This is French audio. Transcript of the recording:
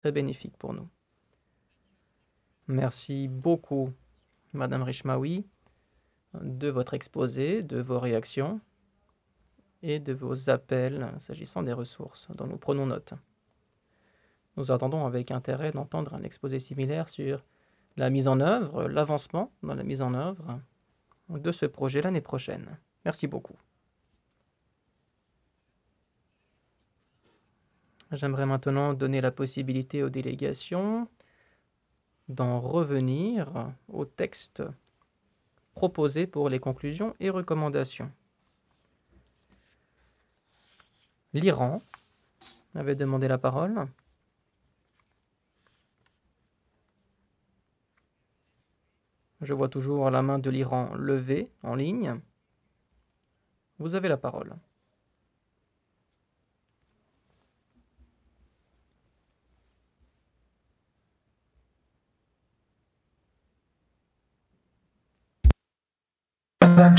très bénéfique pour nous. Merci beaucoup, Madame Richmaoui, de votre exposé, de vos réactions et de vos appels s'agissant des ressources dont nous prenons note. Nous attendons avec intérêt d'entendre un exposé similaire sur la mise en œuvre, l'avancement dans la mise en œuvre de ce projet l'année prochaine. Merci beaucoup. J'aimerais maintenant donner la possibilité aux délégations d'en revenir au texte proposé pour les conclusions et recommandations. L'Iran avait demandé la parole. Je vois toujours la main de l'Iran levée en ligne. Vous avez la parole.